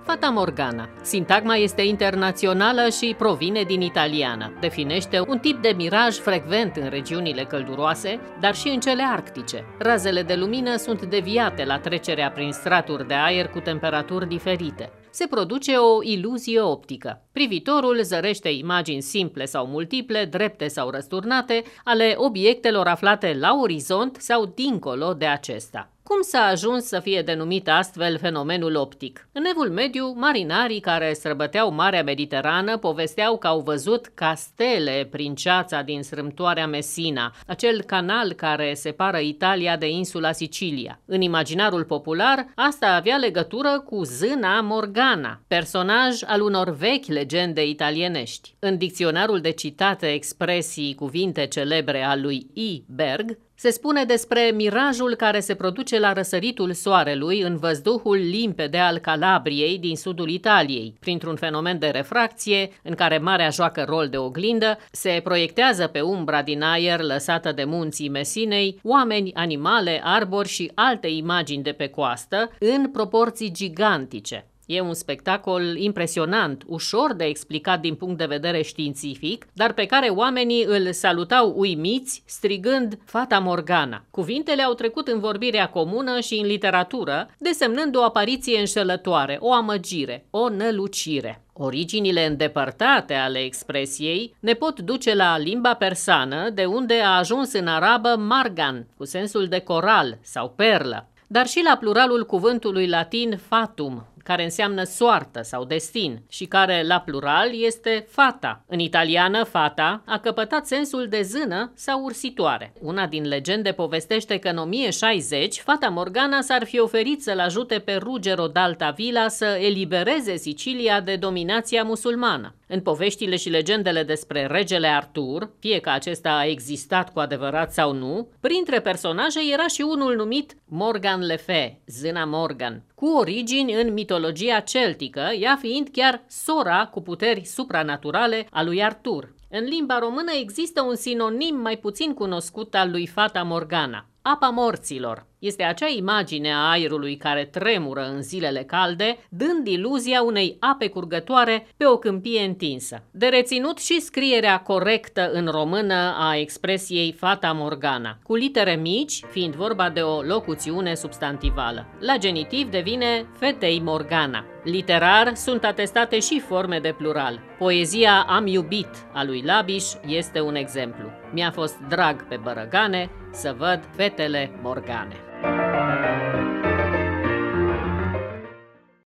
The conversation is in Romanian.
Fata Morgana. Sintagma este internațională și provine din italiană. Definește un tip de miraj frecvent în regiunile călduroase, dar și în cele arctice. Razele de lumină sunt deviate la trecerea prin straturi de aer cu temperaturi diferite. Se produce o iluzie optică. Privitorul zărește imagini simple sau multiple, drepte sau răsturnate, ale obiectelor aflate la orizont sau dincolo de acesta. Cum s-a ajuns să fie denumit astfel fenomenul optic? În Evul Mediu, marinarii care străbăteau Marea Mediterană povesteau că au văzut castele prin ceața din strâmtoarea Messina, acel canal care separă Italia de insula Sicilia. În imaginarul popular, asta avea legătură cu zâna Morgana, personaj al unor vechi legende italienești. În dicționarul de citate expresii cuvinte celebre al lui I. Berg, se spune despre mirajul care se produce la răsăritul soarelui în văzduhul limpede al Calabriei din sudul Italiei. Printr-un fenomen de refracție, în care marea joacă rol de oglindă, se proiectează pe umbra din aer lăsată de munții Messinei oameni, animale, arbori și alte imagini de pe coastă în proporții gigantice. E un spectacol impresionant, ușor de explicat din punct de vedere științific, dar pe care oamenii îl salutau uimiți, strigând Fata Morgana. Cuvintele au trecut în vorbirea comună și în literatură, desemnând o apariție înșelătoare, o amăgire, o nălucire. Originile îndepărtate ale expresiei ne pot duce la limba persană, de unde a ajuns în arabă margan, cu sensul de coral sau perlă, dar și la pluralul cuvântului latin fatum, care înseamnă soartă sau destin și care, la plural, este fata. În italiană, fata a căpătat sensul de zână sau ursitoare. Una din legende povestește că în 1060, Fata Morgana s-ar fi oferit să-l ajute pe Ruggero d'Altavilla să elibereze Sicilia de dominația musulmană. În poveștile și legendele despre regele Artur, fie că acesta a existat cu adevărat sau nu, printre personaje era și unul numit Morgan le Fay, zâna Morgan, cu origini în mitologia celtică, ea fiind chiar sora cu puteri supranaturale a lui Artur. În limba română există un sinonim mai puțin cunoscut al lui Fata Morgana, apa morților. Este acea imagine a aerului care tremură în zilele calde, dând iluzia unei ape curgătoare pe o câmpie întinsă. De reținut și scrierea corectă în română a expresiei Fata Morgana, cu litere mici, fiind vorba de o locuțiune substantivală. La genitiv devine Fetei Morgana. Literar sunt atestate și forme de plural. Poezia Am iubit a lui Labiș este un exemplu. Mi-a fost drag pe bărăgane să văd fetele morgane.